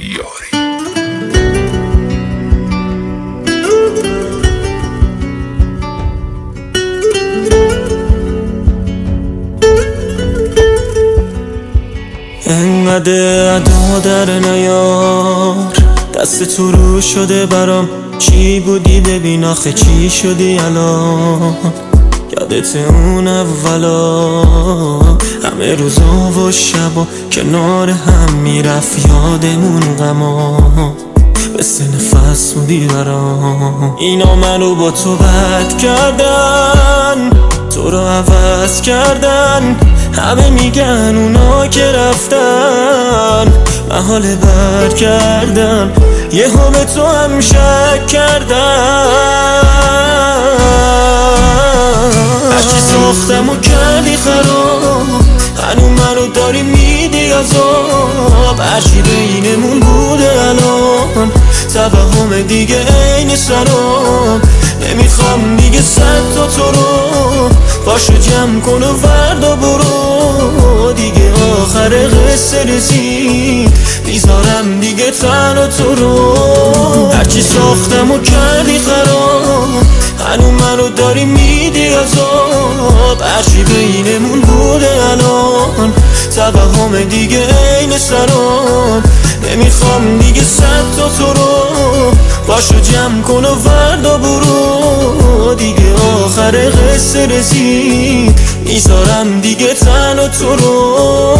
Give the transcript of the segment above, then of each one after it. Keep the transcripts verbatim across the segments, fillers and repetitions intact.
یاری. انقدر ادا در نیار، دست تو رو شده برام. چی بودی ببین آخه چی شدی الان؟ یادت اون اولا همه روزا و شبا کنار هم میرفت یادمون غما، مثل نفس بودی برام. اینا منو با تو بد کردن، تو رو عوض کردن. همه میگن اونا که رفتن محال بر کردن، یه هم به تو هم شک کردن. هرچی ساختم و کردی خراب، هنو منو داری میدی عذاب. هرچی بینمون بوده الان توهم دیگه عین سراب. نمیخوام دیگه صد تا تو رو، باشو جمع کن و وردا برو. دیگه آخر قصه رسید، میذارم دیگه تنها تو رو. هرچی ساختم و کردی خراب، هنو منو داری میدی عذاب. هرچی بینمون بوده الان توهم دیگه عین سراب. نمیخوام دیگه صد تا تو رو، باشو جمع کن و وردا برو. دیگه آخر قصه رسید، میذارم دیگه تنها تو رو.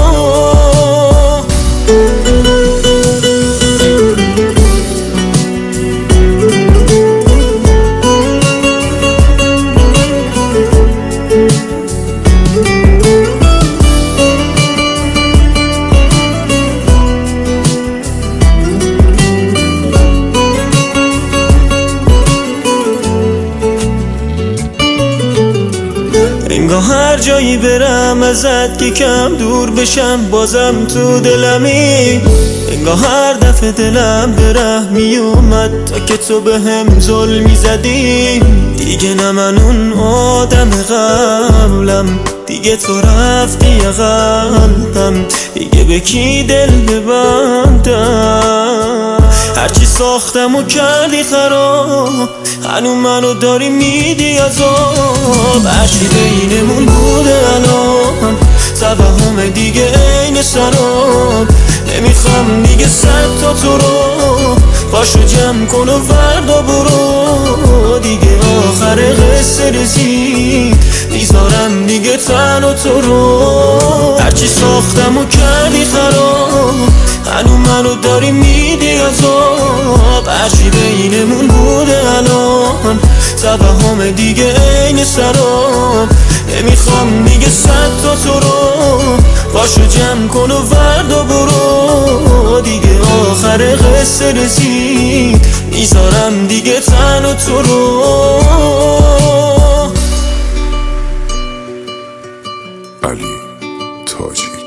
انگاه هر جایی برم ازت که کم دور بشم بازم تو دلمی. انگاه هر دفعه دلم به ره می اومد تا که تو به هم ظلمی زدی. دیگه نه من اون آدم قبلم، دیگه تو رفتی قلبم. دیگه به کی دل ببندم؟ هرچی ساختم و کردی خراب، هنو منو داری میدی عذاب. هرچی بینمون بوده الان توهم دیگه عین سراب. نمیخوام دیگه صد تا تو رو، باشو جمع کن و وردا برو. دیگه آخر قصه رسید، میذارم دیگه تنها تو رو. هرچی ساختم و کردی خراب، هنو منو داری میدی عذاب. هرچی بینمون بوده الان توهم دیگه عین سراب. نمیخوام دیگه صد تا تو رو، باشو جمع کن و وردا برو. دیگه آخر قصه رسید، میذارم دیگه تنها تو رو. علی تاجی.